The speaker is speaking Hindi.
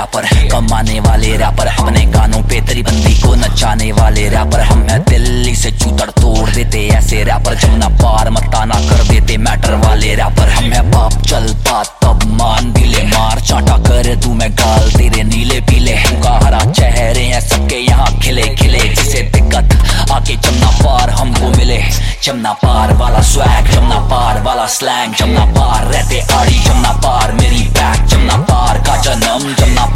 रैपर, कमाने वाले रैपर, अपने गानों पे तेरी बंदी को नचाने वाले रैपर। हम है दिल्ली से चूतड़ तोड़ देते ऐसे रैपर, जमुना पार मताना कर देते मैटर वाले रैपर। हम है बाप चल बात तब मान दिले मार, चाटा कर दूं मैं गाल तेरे नीले पीले। का हरा चेहरे हैं सबके यहाँ खिले खिले, जिसे दिक्कत आके जमुना पार हमको मिले। जमुना पार वाला स्वैग, जमुना पार वाला स्लैंग, जमुना पार रहते आड़ी, जमुना पार मेरी बैक, जमुना पार का जन्म, जमुना